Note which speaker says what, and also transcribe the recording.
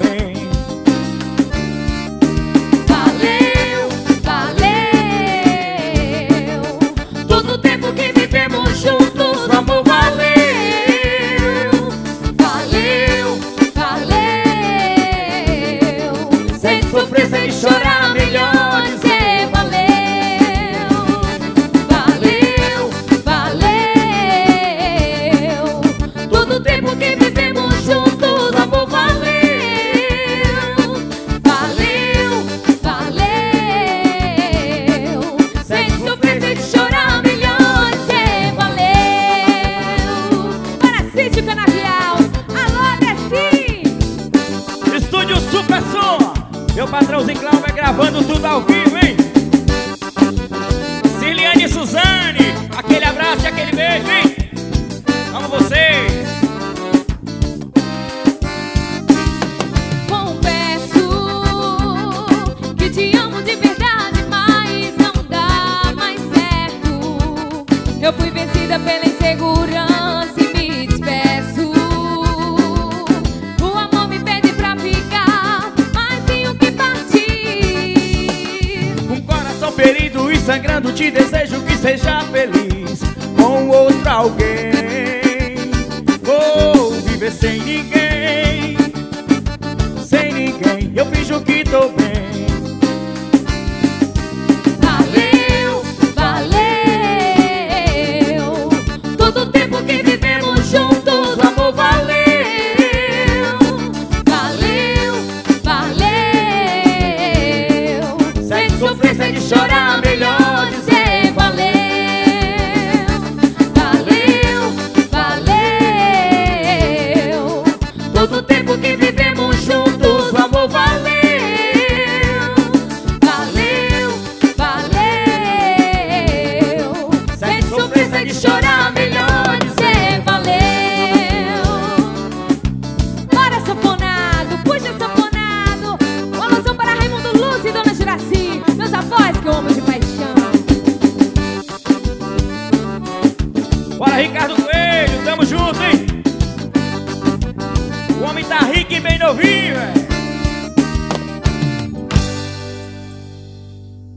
Speaker 1: bem.
Speaker 2: Valeu, valeu. Todo o tempo que vivemos juntos, amor, valeu. Valeu, valeu. Sem sofrer, sem chorar, melhor dizer valeu. Valeu, valeu. Todo o tempo que vivemos juntos, amor, valeu. Valeu, valeu. Sem sofrer, sem chorar, melhor dizer valeu. Para Sítio Canavial, alô, Desi.
Speaker 1: Estúdio Super Som, meu patrãozinho Cláudio gravando tudo ao vivo, hein? Ciliane e Suzane, aquele abraço e aquele beijo, hein? Amo vocês.
Speaker 2: Confesso que te amo de verdade, mas não dá mais certo. Eu fui vencida pela insegurança e me despeço. O amor me pede pra ficar, mas tenho que partir.
Speaker 1: Com o coração ferido e sangrando, te desejo que seja feliz com outro alguém. Vou viver sem ninguém, sem ninguém. Eu finjo que tô bem.